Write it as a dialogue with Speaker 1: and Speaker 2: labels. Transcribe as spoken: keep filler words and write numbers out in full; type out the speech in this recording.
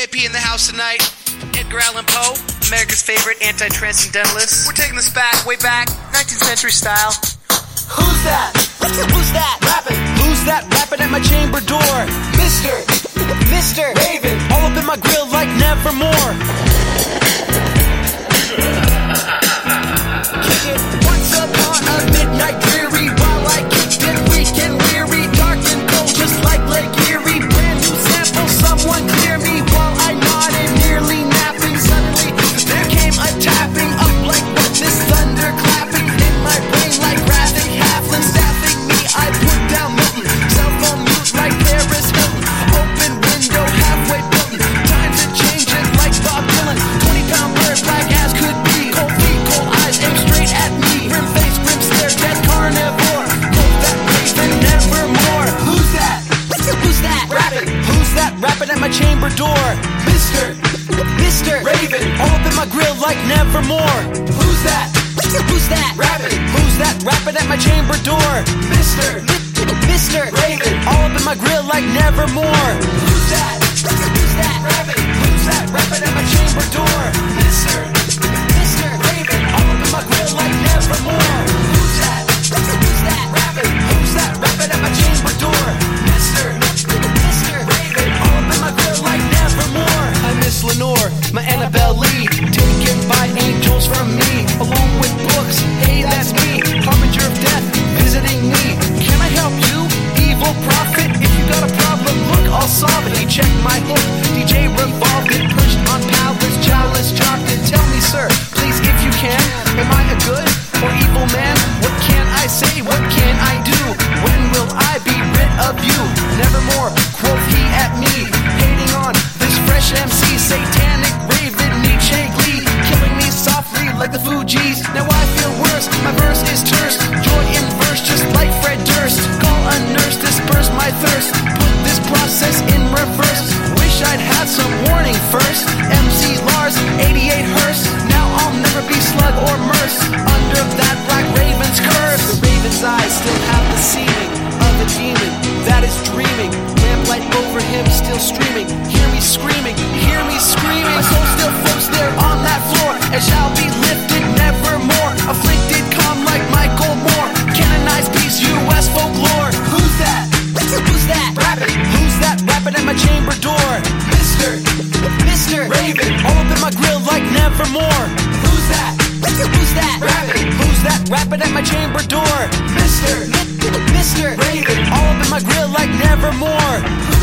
Speaker 1: A P in the house tonight. Edgar Allan Poe, America's favorite anti-transcendentalist. We're taking this back, way back, nineteenth century style.
Speaker 2: Who's that? Who's that? Rapping. Who's that rapping at my chamber door? Mister Mister Raven. All up in my grill like nevermore. Once upon a midnight dreary, while I kicked it weak and weary, dark and cold just like Lake Erie. Brand new sample, someone clear me while I nodded, nearly napping. Suddenly there came a tapping up like what? This thunder clapping in my brain like graphic halfling staffing me. I put down Milton, cell phone mute like Paris Hilton. Open window halfway built. Times are changing like Bob Dylan. Twenty pound bird, black as could be. Cold feet, cold eyes, aim straight at me. Grim face, grim stare, dead carnivore. Cold that raven, nevermore. Who's that? Who's that? Rapping. Who's that rapping at my chamber door? Mister Mister Raven. All up in my grill like nevermore. Who's that? Who's that? Rapping. Who's that rapping at my chamber door? Mister Mister Raven. All up in my grill like nevermore. Who's that? Who's that? Rapping. Who's that rapping at my chamber door? Mister Mister Raven. All up in my grill like nevermore. Who's that? Who's that? Rapping. Who's that rapping at my chamber door? Mister Mister Raven. All up in my grill like nevermore. I miss Lenore, my Annabelle Lee, taken by angels from me, along with books. Hey, that's me, harbinger of death, visiting me. Can I help you, evil prophet? If you got a problem, look, I'll solve it. He checked my hook, D J revolved it, perched on pallets, chalice, chopped it. Tell me, sir, please, if you can, am I a good or evil man? What can I say? What can I do? When will I be rid of you? Nevermore, quote he at me, hating on this fresh M C, satanic raven, Nietzsche Glee, killing me softly like the Fugees. Now I feel worse, my verse is terse, joy in verse just like Fred Durst. Call a nurse, disperse my thirst, put this process in reverse. Wish I'd had some warning first. M C Lars, eighty-eight Hearst. Now I'll never be Slug or Merce under that black raven's curse. The raven's eyes still have the seeming of a demon that is dreaming. Lamplight over him still streaming. Hear me screaming, hear me screaming. My soul still floats there on that floor and shall be lifted nevermore. Afflicted, calm like Michael Moore. Canonized peace, U S folklore. Who's that? Who's that? Rapping. Who's that rapping at my chamber door? Mister Mister Raven. All up in my grill like nevermore. Who's that? Who's that? Rapping. Who's that rapping at my chamber door? Mister Mister Raven. All up in my grill like nevermore.